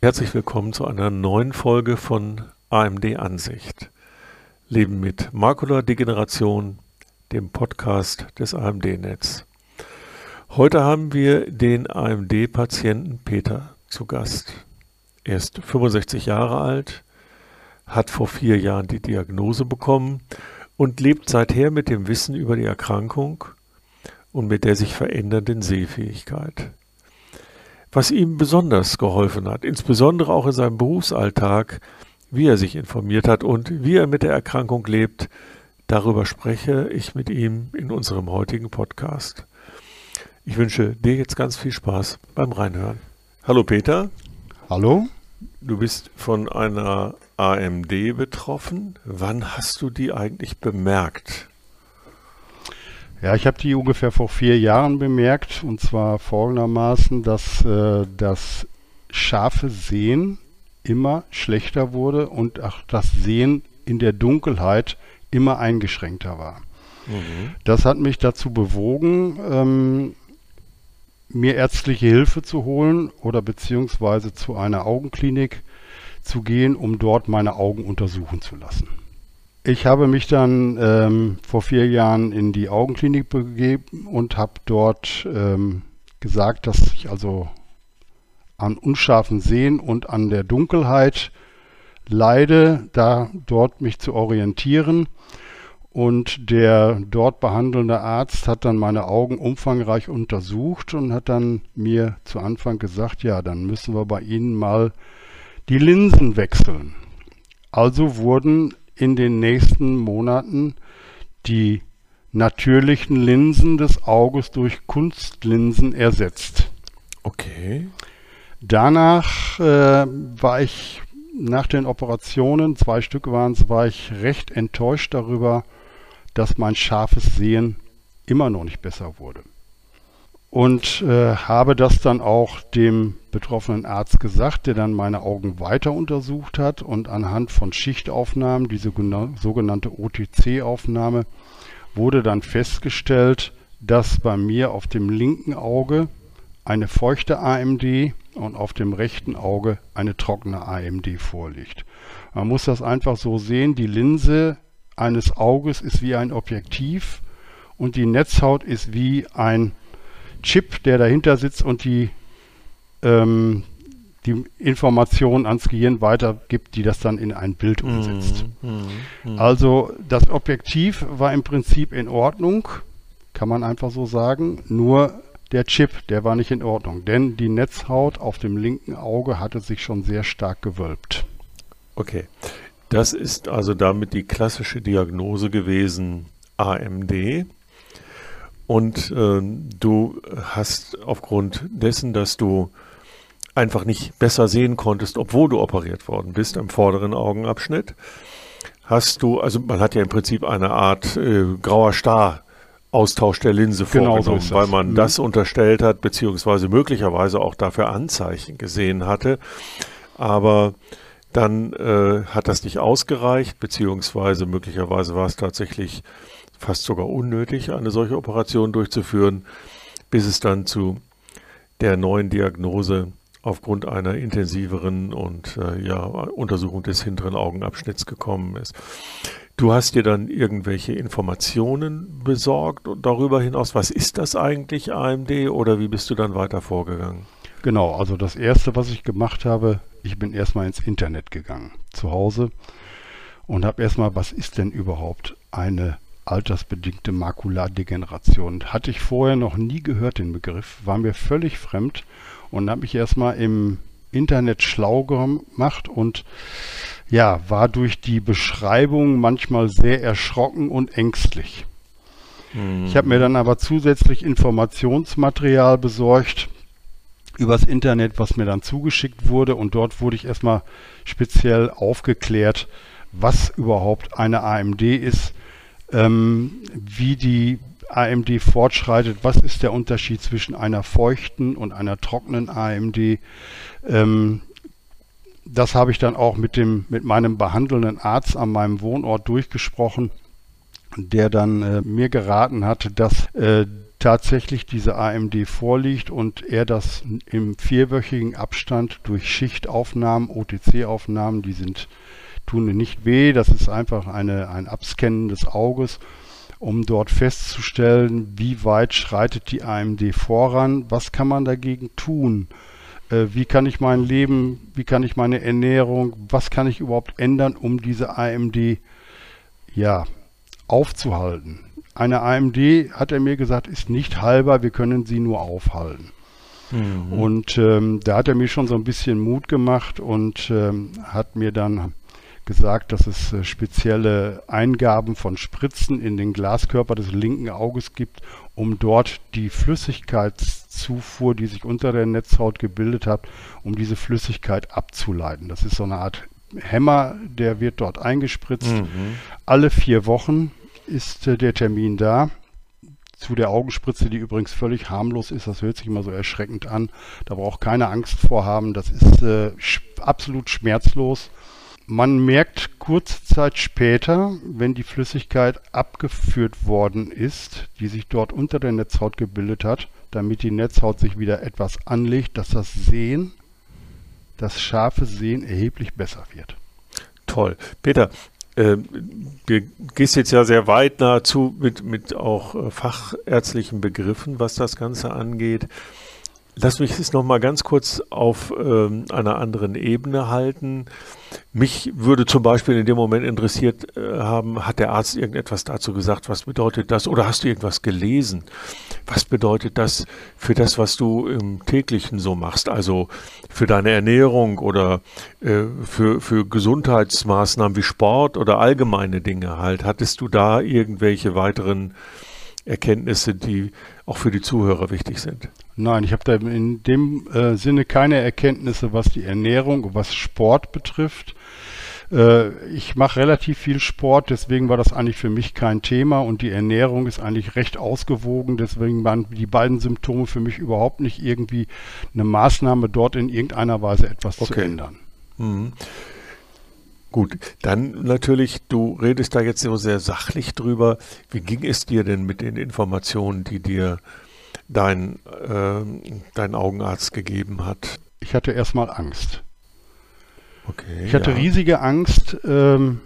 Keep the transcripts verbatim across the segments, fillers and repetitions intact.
Herzlich willkommen zu einer neuen Folge von A M D Ansicht. Leben mit Makuladegeneration, dem Podcast des A M D-Netz. Heute haben wir den A M D-Patienten Peter zu Gast. Er ist fünfundsechzig Jahre alt, hat vor vier Jahren die Diagnose bekommen und lebt seither mit dem Wissen über die Erkrankung und mit der sich verändernden Sehfähigkeit. Was ihm besonders geholfen hat, insbesondere auch in seinem Berufsalltag, wie er sich informiert hat und wie er mit der Erkrankung lebt, darüber spreche ich mit ihm in unserem heutigen Podcast. Ich wünsche dir jetzt ganz viel Spaß beim Reinhören. Hallo Peter. Hallo. Du bist von einer A M D betroffen. Wann hast du die eigentlich bemerkt? Ja, ich habe die ungefähr vor vier Jahren bemerkt, und zwar folgendermaßen, dass äh, das scharfe Sehen immer schlechter wurde und auch das Sehen in der Dunkelheit immer eingeschränkter war. Mhm. Das hat mich dazu bewogen, ähm, mir ärztliche Hilfe zu holen oder beziehungsweise zu einer Augenklinik zu gehen, um dort meine Augen untersuchen zu lassen. Ich habe mich dann ähm, vor vier Jahren in die Augenklinik begeben und habe dort ähm, gesagt, dass ich also an unscharfen Sehen und an der Dunkelheit leide, da dort mich zu orientieren. Und der dort behandelnde Arzt hat dann meine Augen umfangreich untersucht und hat dann mir zu Anfang gesagt, ja, dann müssen wir bei Ihnen mal die Linsen wechseln. Also wurden in den nächsten Monaten die natürlichen Linsen des Auges durch Kunstlinsen ersetzt. Okay. Danach äh, war ich nach den Operationen, zwei Stück waren es, war ich recht enttäuscht darüber, dass mein scharfes Sehen immer noch nicht besser wurde. Und äh, habe das dann auch dem betroffenen Arzt gesagt, der dann meine Augen weiter untersucht hat und anhand von Schichtaufnahmen, diese sogenannte O T C-Aufnahme, wurde dann festgestellt, dass bei mir auf dem linken Auge eine feuchte A M D und auf dem rechten Auge eine trockene A M D vorliegt. Man muss das einfach so sehen, die Linse eines Auges ist wie ein Objektiv und die Netzhaut ist wie ein Chip, der dahinter sitzt und die, ähm, die Informationen ans Gehirn weitergibt, die das dann in ein Bild umsetzt. Mm, mm, mm. Also das Objektiv war im Prinzip in Ordnung, kann man einfach so sagen, nur der Chip, der war nicht in Ordnung, denn die Netzhaut auf dem linken Auge hatte sich schon sehr stark gewölbt. Okay, das ist also damit die klassische Diagnose gewesen, A M D. Und äh, du hast aufgrund dessen, dass du einfach nicht besser sehen konntest, obwohl du operiert worden bist am vorderen Augenabschnitt, hast du, also man hat ja im Prinzip eine Art äh, grauer Star Austausch der Linse genau vorgenommen, so weil man mhm. das unterstellt hat, beziehungsweise möglicherweise auch dafür Anzeichen gesehen hatte. Aber dann äh, hat das nicht ausgereicht, beziehungsweise möglicherweise war es tatsächlich fast sogar unnötig, eine solche Operation durchzuführen, bis es dann zu der neuen Diagnose aufgrund einer intensiveren und äh, ja, Untersuchung des hinteren Augenabschnitts gekommen ist. Du hast dir dann irgendwelche Informationen besorgt und darüber hinaus, was ist das eigentlich, A M D, oder wie bist du dann weiter vorgegangen? Genau, also das Erste, was ich gemacht habe, ich bin erstmal ins Internet gegangen, zu Hause, und habe erstmal, was ist denn überhaupt eine altersbedingte Makuladegeneration? Hatte ich vorher noch nie gehört, den Begriff, war mir völlig fremd und habe mich erstmal im Internet schlau gemacht und ja, war durch die Beschreibung manchmal sehr erschrocken und ängstlich. Mhm. Ich habe mir dann aber zusätzlich Informationsmaterial besorgt übers Internet, was mir dann zugeschickt wurde, und dort wurde ich erstmal speziell aufgeklärt, was überhaupt eine A M D ist, ähm, wie die A M D fortschreitet, was ist der Unterschied zwischen einer feuchten und einer trockenen A M D. Ähm, das habe ich dann auch mit dem mit meinem behandelnden Arzt an meinem Wohnort durchgesprochen, der dann äh, mir geraten hatte, dass äh, tatsächlich diese A M D vorliegt und er das im vierwöchigen Abstand durch Schichtaufnahmen, O T C-Aufnahmen, die sind, tun nicht weh, das ist einfach eine, ein Abscannen des Auges, um dort festzustellen, wie weit schreitet die A M D voran, was kann man dagegen tun, äh, wie kann ich mein Leben, wie kann ich meine Ernährung, was kann ich überhaupt ändern, um diese A M D ja, aufzuhalten. Eine A M D, hat er mir gesagt, ist nicht heilbar, wir können sie nur aufhalten. Mhm. Und ähm, da hat er mir schon so ein bisschen Mut gemacht und ähm, hat mir dann gesagt, dass es äh, spezielle Eingaben von Spritzen in den Glaskörper des linken Auges gibt, um dort die Flüssigkeitszufuhr, die sich unter der Netzhaut gebildet hat, um diese Flüssigkeit abzuleiten. Das ist so eine Art Hämmer, der wird dort eingespritzt. Mhm. Alle vier Wochen ist äh, der Termin da. Zu der Augenspritze, die übrigens völlig harmlos ist, das hört sich immer so erschreckend an. Da braucht keine Angst vor haben. Das ist äh, sch- absolut schmerzlos. Man merkt kurze Zeit später, wenn die Flüssigkeit abgeführt worden ist, die sich dort unter der Netzhaut gebildet hat, damit die Netzhaut sich wieder etwas anlegt, dass das Sehen, das scharfe Sehen erheblich besser wird. Toll. Peter, äh, du gehst jetzt ja sehr weit nahezu mit, mit auch äh, fachärztlichen Begriffen, was das Ganze angeht. Lass mich es nochmal ganz kurz auf ähm, einer anderen Ebene halten. Mich würde zum Beispiel in dem Moment interessiert äh, haben, hat der Arzt irgendetwas dazu gesagt, was bedeutet das? Oder hast du irgendwas gelesen? Was bedeutet das für das, was du im täglichen so machst? Also für deine Ernährung oder äh, für, für Gesundheitsmaßnahmen wie Sport oder allgemeine Dinge halt. Hattest du da irgendwelche weiteren Erkenntnisse, die auch für die Zuhörer wichtig sind? Nein, ich habe da in dem äh, Sinne keine Erkenntnisse, was die Ernährung, was Sport betrifft. Äh, ich mache relativ viel Sport, deswegen war das eigentlich für mich kein Thema und die Ernährung ist eigentlich recht ausgewogen, deswegen waren die beiden Symptome für mich überhaupt nicht irgendwie eine Maßnahme, dort in irgendeiner Weise etwas okay. zu ändern. Mhm. Gut, dann natürlich, du redest da jetzt so sehr sachlich drüber. Wie ging es dir denn mit den Informationen, die dir dein, äh, dein Augenarzt gegeben hat? Ich hatte erstmal Angst. Okay. Ich hatte ja. riesige Angst, ähm,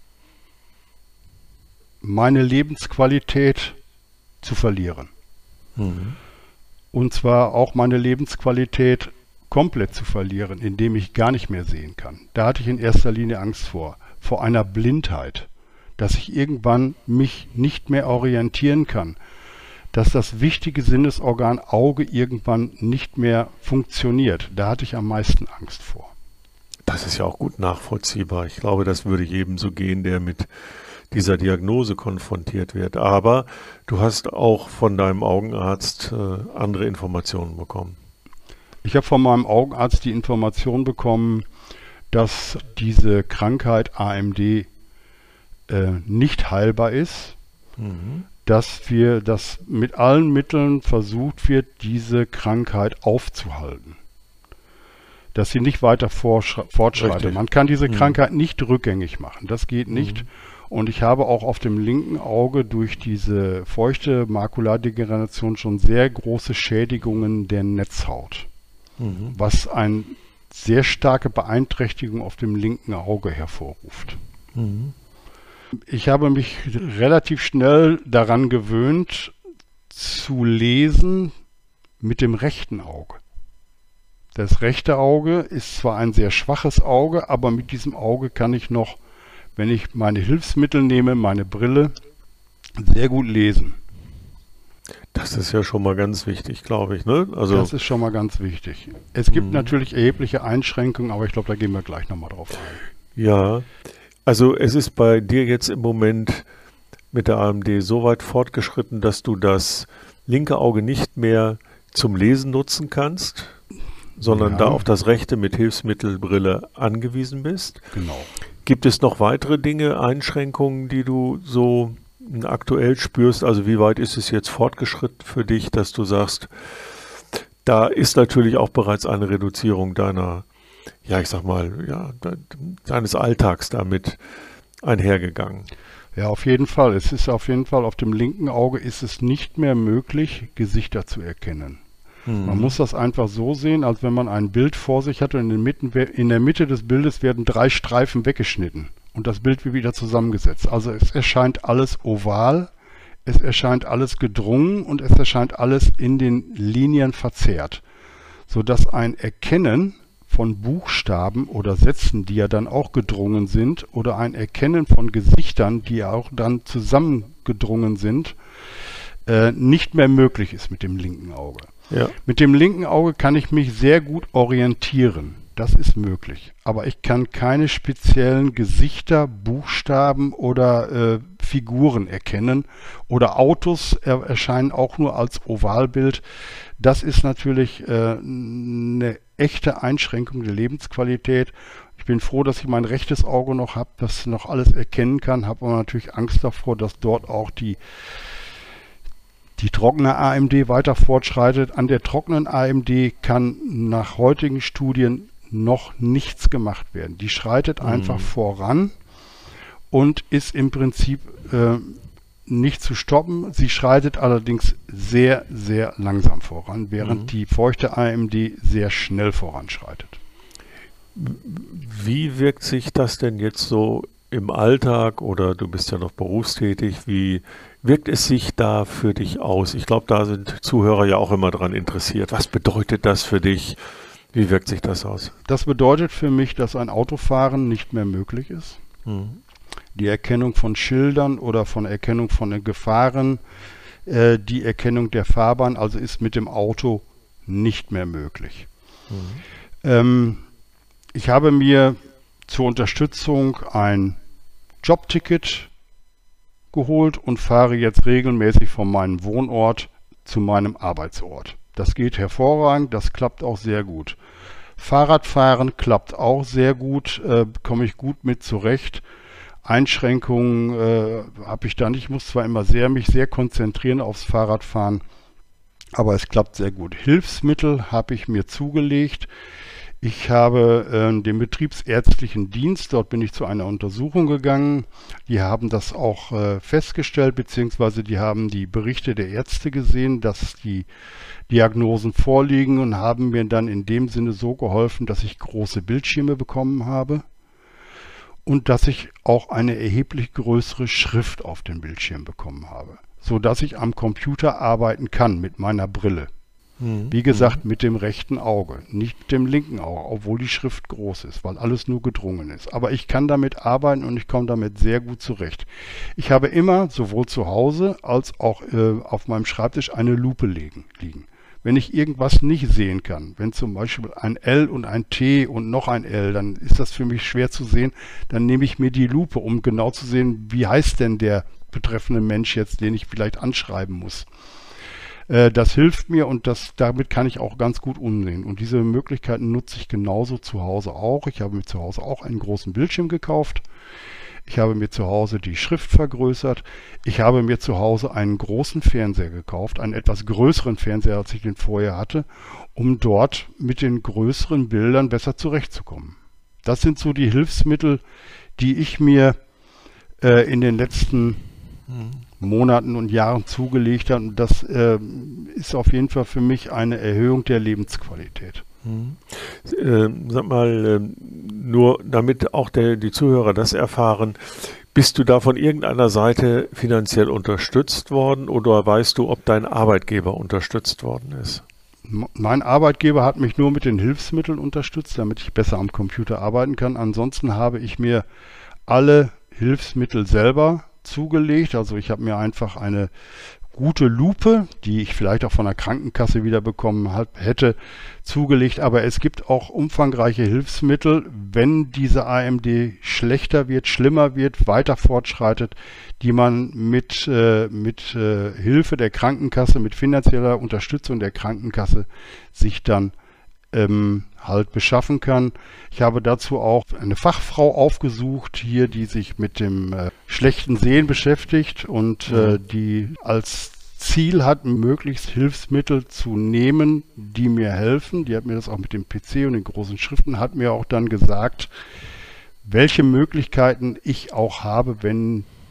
meine Lebensqualität zu verlieren. Mhm. Und zwar auch meine Lebensqualität komplett zu verlieren, indem ich gar nicht mehr sehen kann. Da hatte ich in erster Linie Angst vor, vor einer Blindheit, dass ich irgendwann mich nicht mehr orientieren kann, dass das wichtige Sinnesorgan Auge irgendwann nicht mehr funktioniert. Da hatte ich am meisten Angst vor. Das ist ja auch gut nachvollziehbar. Ich glaube, das würde jedem so gehen, der mit dieser Diagnose konfrontiert wird. Aber du hast auch von deinem Augenarzt äh, andere Informationen bekommen. Ich habe von meinem Augenarzt die Information bekommen, dass diese Krankheit A M D äh, nicht heilbar ist, mhm. dass wir, dass mit allen Mitteln versucht wird, diese Krankheit aufzuhalten. Dass sie nicht weiter fortschreitet. Richtig. Man kann diese mhm. Krankheit nicht rückgängig machen. Das geht nicht. Mhm. Und ich habe auch auf dem linken Auge durch diese feuchte Makulardegeneration schon sehr große Schädigungen der Netzhaut. Mhm. Was eine sehr starke Beeinträchtigung auf dem linken Auge hervorruft. Mhm. Ich habe mich relativ schnell daran gewöhnt, zu lesen mit dem rechten Auge. Das rechte Auge ist zwar ein sehr schwaches Auge, aber mit diesem Auge kann ich noch, wenn ich meine Hilfsmittel nehme, meine Brille, sehr gut lesen. Das ist ja schon mal ganz wichtig, glaube ich, ne? Also das ist schon mal ganz wichtig. Es gibt mh. natürlich erhebliche Einschränkungen, aber ich glaube, da gehen wir gleich nochmal drauf ein. Ja, also es ist bei dir jetzt im Moment mit der A M D so weit fortgeschritten, dass du das linke Auge nicht mehr zum Lesen nutzen kannst, sondern ja. da auf das rechte mit Hilfsmittelbrille angewiesen bist. Genau. Gibt es noch weitere Dinge, Einschränkungen, die du so aktuell spürst? Also wie weit ist es jetzt fortgeschritten für dich, dass du sagst, da ist natürlich auch bereits eine Reduzierung deiner, ja ich sag mal, ja, deines Alltags damit einhergegangen? Ja, auf jeden Fall. Es ist auf jeden Fall auf dem linken Auge ist es nicht mehr möglich, Gesichter zu erkennen. Mhm. Man muss das einfach so sehen, als wenn man ein Bild vor sich hat und in, den Mitten, in der Mitte des Bildes werden drei Streifen weggeschnitten und das Bild wird wieder zusammengesetzt. Also es erscheint alles oval, es erscheint alles gedrungen und es erscheint alles in den Linien verzerrt, sodass ein Erkennen von Buchstaben oder Sätzen, die ja dann auch gedrungen sind, oder ein Erkennen von Gesichtern, die ja auch dann zusammengedrungen sind, äh, nicht mehr möglich ist mit dem linken Auge. Ja. Mit dem linken Auge kann ich mich sehr gut orientieren. Das ist möglich. Aber ich kann keine speziellen Gesichter, Buchstaben oder äh, Figuren erkennen. Oder Autos er, erscheinen auch nur als Ovalbild. Das ist natürlich äh, eine echte Einschränkung der Lebensqualität. Ich bin froh, dass ich mein rechtes Auge noch habe, das noch alles erkennen kann. Habe aber natürlich Angst davor, dass dort auch die die trockene A M D weiter fortschreitet. An der trockenen A M D kann nach heutigen Studien noch nichts gemacht werden. Die schreitet mhm. einfach voran und ist im Prinzip äh, nicht zu stoppen. Sie schreitet allerdings sehr, sehr langsam voran, während mhm. die feuchte A M D sehr schnell voranschreitet. Wie wirkt sich das denn jetzt so im Alltag, oder du bist ja noch berufstätig, wie wirkt es sich da für dich aus? Ich glaube, da sind Zuhörer ja auch immer dran interessiert. Was bedeutet das für dich? Wie wirkt sich das aus? Das bedeutet für mich, dass ein Autofahren nicht mehr möglich ist. Mhm. Die Erkennung von Schildern oder von Erkennung von den Gefahren, äh, die Erkennung der Fahrbahn, also ist mit dem Auto nicht mehr möglich. Mhm. Ähm, ich habe mir zur Unterstützung ein Jobticket geholt und fahre jetzt regelmäßig von meinem Wohnort zu meinem Arbeitsort. Das geht hervorragend, das klappt auch sehr gut. Fahrradfahren klappt auch sehr gut, äh, komme ich gut mit zurecht. Einschränkungen äh, habe ich da nicht. Ich muss zwar immer sehr mich sehr konzentrieren aufs Fahrradfahren, aber es klappt sehr gut. Hilfsmittel habe ich mir zugelegt. Ich habe äh, den betriebsärztlichen Dienst, dort bin ich zu einer Untersuchung gegangen. Die haben das auch äh, festgestellt, beziehungsweise die haben die Berichte der Ärzte gesehen, dass die Diagnosen vorliegen, und haben mir dann in dem Sinne so geholfen, dass ich große Bildschirme bekommen habe und dass ich auch eine erheblich größere Schrift auf dem Bildschirm bekommen habe, sodass ich am Computer arbeiten kann mit meiner Brille. Wie gesagt, mit dem rechten Auge, nicht mit dem linken Auge, obwohl die Schrift groß ist, weil alles nur gedrungen ist. Aber ich kann damit arbeiten und ich komme damit sehr gut zurecht. Ich habe immer, sowohl zu Hause als auch äh, auf meinem Schreibtisch, eine Lupe liegen, liegen. Wenn ich irgendwas nicht sehen kann, wenn zum Beispiel ein L und ein T und noch ein L, dann ist das für mich schwer zu sehen. Dann nehme ich mir die Lupe, um genau zu sehen, wie heißt denn der betreffende Mensch jetzt, den ich vielleicht anschreiben muss. Das hilft mir, und das, damit kann ich auch ganz gut umgehen. Und diese Möglichkeiten nutze ich genauso zu Hause auch. Ich habe mir zu Hause auch einen großen Bildschirm gekauft. Ich habe mir zu Hause die Schrift vergrößert. Ich habe mir zu Hause einen großen Fernseher gekauft, einen etwas größeren Fernseher, als ich den vorher hatte, um dort mit den größeren Bildern besser zurechtzukommen. Das sind so die Hilfsmittel, die ich mir äh, in den letzten hm. Monaten und Jahren zugelegt hat. Und das äh, ist auf jeden Fall für mich eine Erhöhung der Lebensqualität. Hm. Äh, sag mal, äh, nur damit auch der, die Zuhörer das erfahren, bist du da von irgendeiner Seite finanziell unterstützt worden, oder weißt du, ob dein Arbeitgeber unterstützt worden ist? Mein Arbeitgeber hat mich nur mit den Hilfsmitteln unterstützt, damit ich besser am Computer arbeiten kann. Ansonsten habe ich mir alle Hilfsmittel selber zugelegt. Also ich habe mir einfach eine gute Lupe, die ich vielleicht auch von der Krankenkasse wieder bekommen hab, hätte, zugelegt. Aber es gibt auch umfangreiche Hilfsmittel, wenn diese A M D schlechter wird, schlimmer wird, weiter fortschreitet, die man mit, äh, mit äh, Hilfe der Krankenkasse, mit finanzieller Unterstützung der Krankenkasse sich dann Ähm, halt beschaffen kann. Ich habe dazu auch eine Fachfrau aufgesucht hier, die sich mit dem äh, schlechten Sehen beschäftigt und äh, die als Ziel hat, möglichst Hilfsmittel zu nehmen, die mir helfen. Die hat mir das auch mit dem P C und den großen Schriften, hat mir auch dann gesagt, welche Möglichkeiten ich auch habe, wenn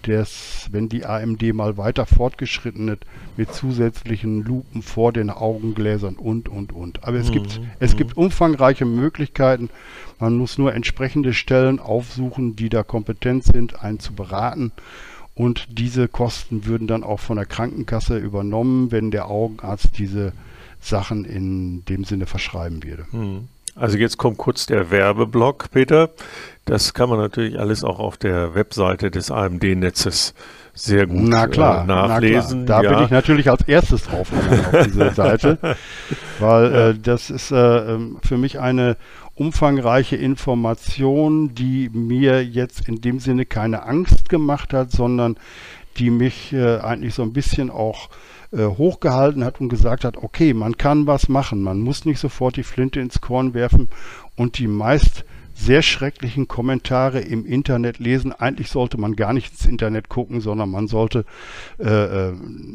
das, wenn die A M D mal weiter fortgeschritten ist, mit zusätzlichen Lupen vor den Augengläsern und, und, und. Aber es, mhm. gibt, es mhm. gibt umfangreiche Möglichkeiten. Man muss nur entsprechende Stellen aufsuchen, die da kompetent sind, einen zu beraten. Und diese Kosten würden dann auch von der Krankenkasse übernommen, wenn der Augenarzt diese Sachen in dem Sinne verschreiben würde. Mhm. Also jetzt kommt kurz der Werbeblock, Peter. Das kann man natürlich alles auch auf der Webseite des A M D-Netzes sehr gut na klar, äh, nachlesen. Na klar. Da ja. bin ich natürlich als erstes drauf auf diese Seite, weil ja. äh, das ist äh, für mich eine umfangreiche Information, die mir jetzt in dem Sinne keine Angst gemacht hat, sondern die mich äh, eigentlich so ein bisschen auch hochgehalten hat und gesagt hat, okay, man kann was machen, man muss nicht sofort die Flinte ins Korn werfen und die meist sehr schrecklichen Kommentare im Internet lesen. Eigentlich sollte man gar nicht ins Internet gucken, sondern man sollte äh,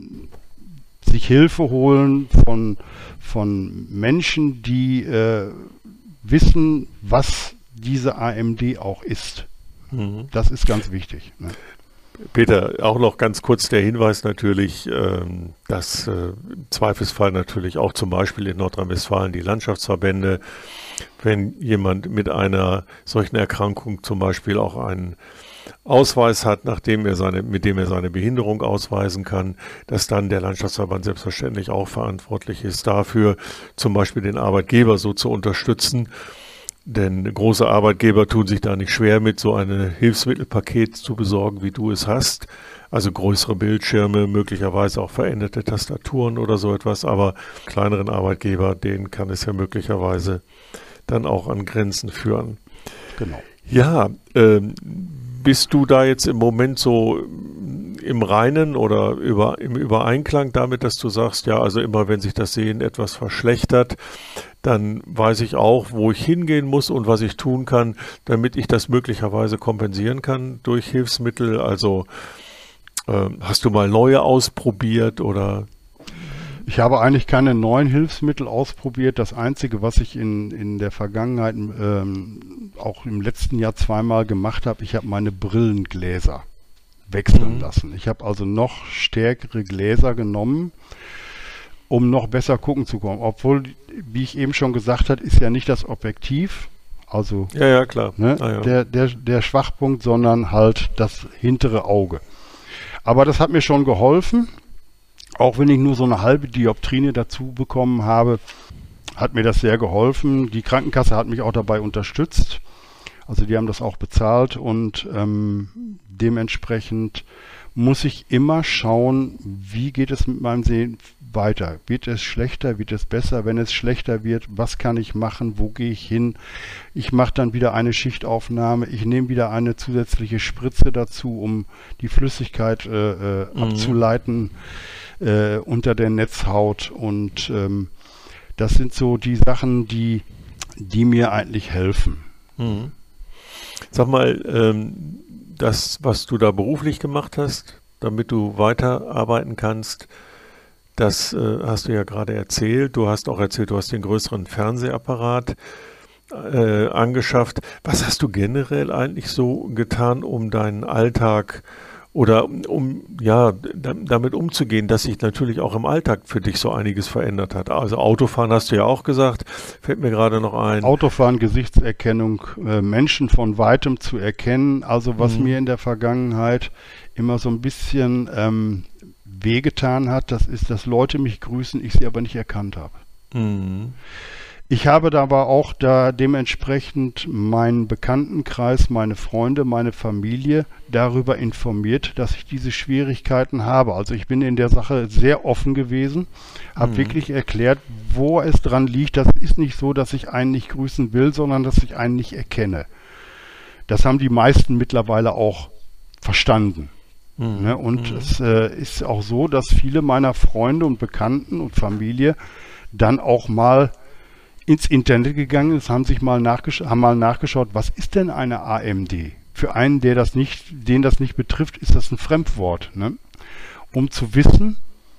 sich Hilfe holen von, von Menschen, die äh, wissen, was diese A M D auch ist. Mhm. Das ist ganz wichtig. Ne? Peter, auch noch ganz kurz der Hinweis natürlich, ähm, dass äh, im Zweifelsfall natürlich auch zum Beispiel in Nordrhein-Westfalen die Landschaftsverbände, wenn jemand mit einer solchen Erkrankung zum Beispiel auch einen Ausweis hat, nachdem er seine, mit dem er seine Behinderung ausweisen kann, dass dann der Landschaftsverband selbstverständlich auch verantwortlich ist dafür, zum Beispiel den Arbeitgeber so zu unterstützen. Denn große Arbeitgeber tun sich da nicht schwer mit, so ein Hilfsmittelpaket zu besorgen, wie du es hast. Also größere Bildschirme, möglicherweise auch veränderte Tastaturen oder so etwas. Aber kleineren Arbeitgeber, denen kann es ja möglicherweise dann auch an Grenzen führen. Genau. Ja, ähm, bist du da jetzt im Moment so im Reinen oder über, im Übereinklang damit, dass du sagst, ja, also immer wenn sich das Sehen etwas verschlechtert, dann weiß ich auch, wo ich hingehen muss und was ich tun kann, damit ich das möglicherweise kompensieren kann durch Hilfsmittel. Also äh, hast du mal neue ausprobiert oder? Ich habe eigentlich keine neuen Hilfsmittel ausprobiert. Das Einzige, was ich in, in der Vergangenheit, ähm, auch im letzten Jahr zweimal gemacht habe, ich habe meine Brillengläser wechseln mhm. lassen. Ich habe also noch stärkere Gläser genommen, um noch besser gucken zu können. Obwohl, wie ich eben schon gesagt habe, ist ja nicht das Objektiv, also ja, ja, klar. Ne, ah, ja. Der, der, der Schwachpunkt, sondern halt das hintere Auge. Aber das hat mir schon geholfen. Auch wenn ich nur so eine halbe Dioptrine dazu bekommen habe, hat mir das sehr geholfen. Die Krankenkasse hat mich auch dabei unterstützt. Also die haben das auch bezahlt und ähm, dementsprechend muss ich immer schauen, wie geht es mit meinem Sehen weiter. Wird es schlechter, wird es besser? Wenn es schlechter wird, was kann ich machen? Wo gehe ich hin? Ich mache dann wieder eine Schichtaufnahme. Ich nehme wieder eine zusätzliche Spritze dazu, um die Flüssigkeit äh, äh, mhm. abzuleiten äh, unter der Netzhaut. Und ähm, das sind so die Sachen, die, die mir eigentlich helfen. Mhm. Sag mal, ähm, das, was du da beruflich gemacht hast, damit du weiterarbeiten kannst, das äh, hast du ja gerade erzählt. Du hast auch erzählt, du hast den größeren Fernsehapparat äh, angeschafft. Was hast du generell eigentlich so getan, um deinen Alltag oder um ja damit umzugehen, dass sich natürlich auch im Alltag für dich so einiges verändert hat? Also Autofahren hast du ja auch gesagt, fällt mir gerade noch ein. Autofahren, Gesichtserkennung, äh, Menschen von Weitem zu erkennen. Also was mhm. mir in der Vergangenheit immer so ein bisschen ähm, wehgetan hat, das ist, dass Leute mich grüßen, ich sie aber nicht erkannt habe. Mhm. Ich habe da aber auch da dementsprechend meinen Bekanntenkreis, meine Freunde, meine Familie darüber informiert, dass ich diese Schwierigkeiten habe. Also ich bin in der Sache sehr offen gewesen, habe mhm. wirklich erklärt, wo es dran liegt. Das ist nicht so, dass ich einen nicht grüßen will, sondern dass ich einen nicht erkenne. Das haben die meisten mittlerweile auch verstanden. Mhm. Ne? Und mhm. es äh, ist auch so, dass viele meiner Freunde und Bekannten und Familie dann auch mal ins Internet gegangen ist, haben sich mal nachgeschaut, haben mal nachgeschaut, was ist denn eine A M D? Für einen, der das nicht, den das nicht betrifft, ist das ein Fremdwort, ne? Um zu wissen,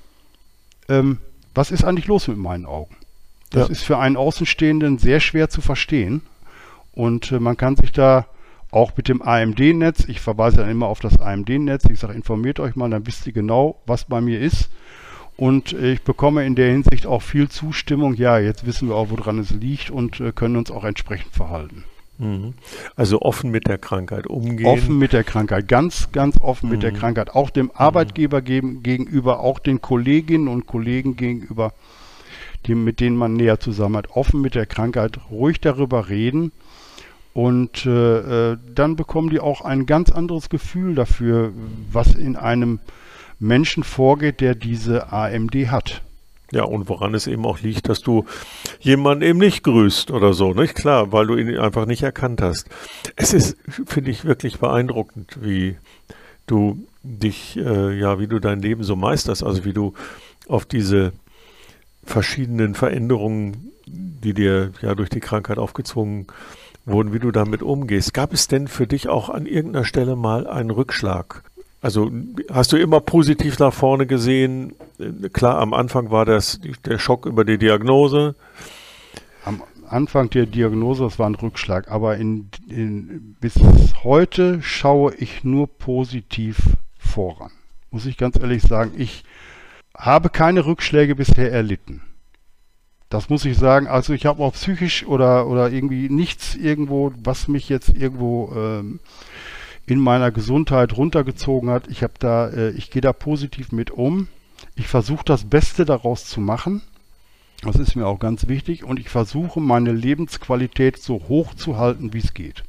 ähm, was ist eigentlich los mit meinen Augen? Das ja. ist für einen Außenstehenden sehr schwer zu verstehen und äh, man kann sich da auch mit dem A M D-Netz. Ich verweise dann immer auf das A M D-Netz. Ich sage, informiert euch mal, dann wisst ihr genau, was bei mir ist. Und ich bekomme in der Hinsicht auch viel Zustimmung. Ja, jetzt wissen wir auch, woran es liegt und äh, können uns auch entsprechend verhalten. Also offen mit der Krankheit umgehen. Offen mit der Krankheit, ganz, ganz offen Mhm. mit der Krankheit. Auch dem Arbeitgeber geben, gegenüber, auch den Kolleginnen und Kollegen gegenüber, die, mit denen man näher zusammen hat. Offen mit der Krankheit, ruhig darüber reden. Und äh, dann bekommen die auch ein ganz anderes Gefühl dafür, was in einem Menschen vorgeht, der diese A M D hat. Ja, und woran es eben auch liegt, dass du jemanden eben nicht grüßt oder so, nicht? Klar, weil du ihn einfach nicht erkannt hast. Es ist, finde ich, wirklich beeindruckend, wie du dich, äh, ja, wie du dein Leben so meisterst, also wie du auf diese verschiedenen Veränderungen, die dir ja durch die Krankheit aufgezwungen wurden, wie du damit umgehst. Gab es denn für dich auch an irgendeiner Stelle mal einen Rückschlag? Also hast du immer positiv nach vorne gesehen? Klar, am Anfang war das der Schock über die Diagnose. Am Anfang der Diagnose, das war ein Rückschlag, aber in, in, bis heute schaue ich nur positiv voran. Muss ich ganz ehrlich sagen, ich habe keine Rückschläge bisher erlitten. Das muss ich sagen. Also ich habe auch psychisch oder, oder irgendwie nichts irgendwo, was mich jetzt irgendwo ähm, in meiner Gesundheit runtergezogen hat. Ich habe da, äh, ich gehe da positiv mit um. Ich versuche das Beste daraus zu machen. Das ist mir auch ganz wichtig. Und ich versuche meine Lebensqualität so hoch zu halten, wie es geht.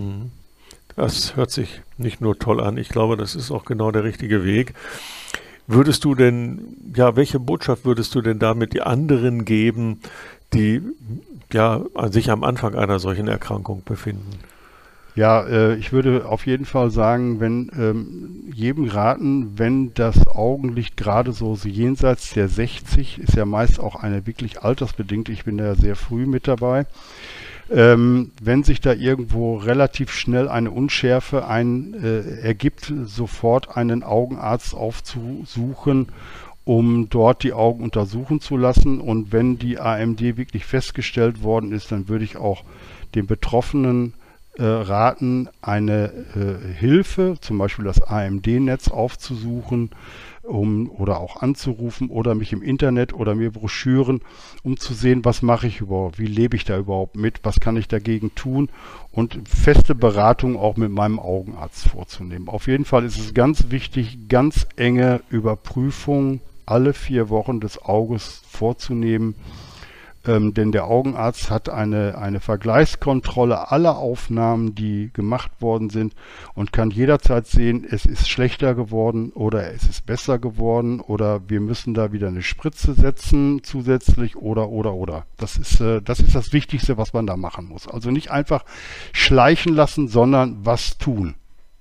Das hört sich nicht nur toll an. Ich glaube, das ist auch genau der richtige Weg. Würdest du denn, ja, welche Botschaft würdest du denn damit die anderen geben, die ja sich am Anfang einer solchen Erkrankung befinden? Ja, äh, ich würde auf jeden Fall sagen, wenn ähm, jedem raten, wenn das Augenlicht gerade so, so jenseits der sechzig, ist ja meist auch eine wirklich altersbedingt, ich bin da sehr früh mit dabei, ähm, wenn sich da irgendwo relativ schnell eine Unschärfe ein, äh, ergibt, sofort einen Augenarzt aufzusuchen, um dort die Augen untersuchen zu lassen. Und wenn die A M D wirklich festgestellt worden ist, dann würde ich auch den Betroffenen äh, raten, eine äh, Hilfe, zum Beispiel das A M D-Netz aufzusuchen, um oder auch anzurufen oder mich im Internet oder mir Broschüren, um zu sehen, was mache ich überhaupt, wie lebe ich da überhaupt mit, was kann ich dagegen tun und feste Beratung auch mit meinem Augenarzt vorzunehmen. Auf jeden Fall ist es ganz wichtig, ganz enge Überprüfungen alle vier Wochen des Auges vorzunehmen, ähm, denn der Augenarzt hat eine, eine Vergleichskontrolle aller Aufnahmen, die gemacht worden sind und kann jederzeit sehen, es ist schlechter geworden oder es ist besser geworden oder wir müssen da wieder eine Spritze setzen zusätzlich oder, oder, oder. Das ist, äh, das ist das Wichtigste, was man da machen muss. Also nicht einfach schleichen lassen, sondern was tun.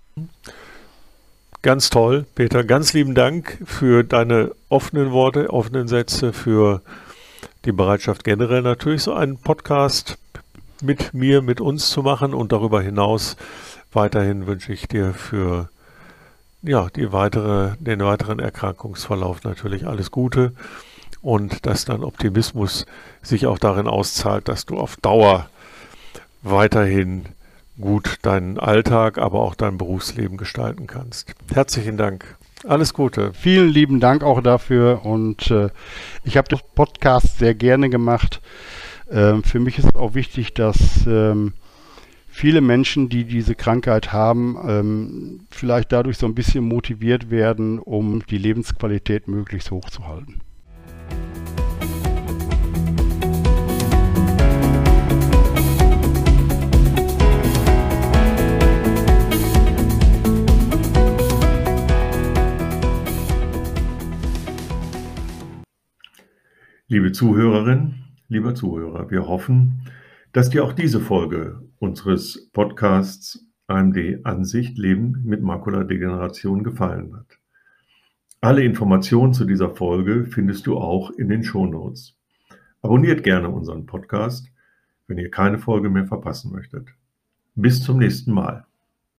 Ganz toll, Peter. Ganz lieben Dank für deine offenen Worte, offenen Sätze, für die Bereitschaft generell natürlich so einen Podcast mit mir, mit uns zu machen und darüber hinaus weiterhin wünsche ich dir für ja, die weitere, den weiteren Erkrankungsverlauf natürlich alles Gute und dass dein Optimismus sich auch darin auszahlt, dass du auf Dauer weiterhin gut deinen Alltag, aber auch dein Berufsleben gestalten kannst. Herzlichen Dank. Alles Gute. Vielen lieben Dank auch dafür und äh, ich habe das Podcast sehr gerne gemacht. Ähm, für mich ist auch wichtig, dass ähm, viele Menschen, die diese Krankheit haben, ähm, vielleicht dadurch so ein bisschen motiviert werden, um die Lebensqualität möglichst hoch zu halten. Liebe Zuhörerin, lieber Zuhörer, wir hoffen, dass dir auch diese Folge unseres Podcasts A M D Ansicht Leben mit Makuladegeneration gefallen hat. Alle Informationen zu dieser Folge findest du auch in den Shownotes. Abonniert gerne unseren Podcast, wenn ihr keine Folge mehr verpassen möchtet. Bis zum nächsten Mal.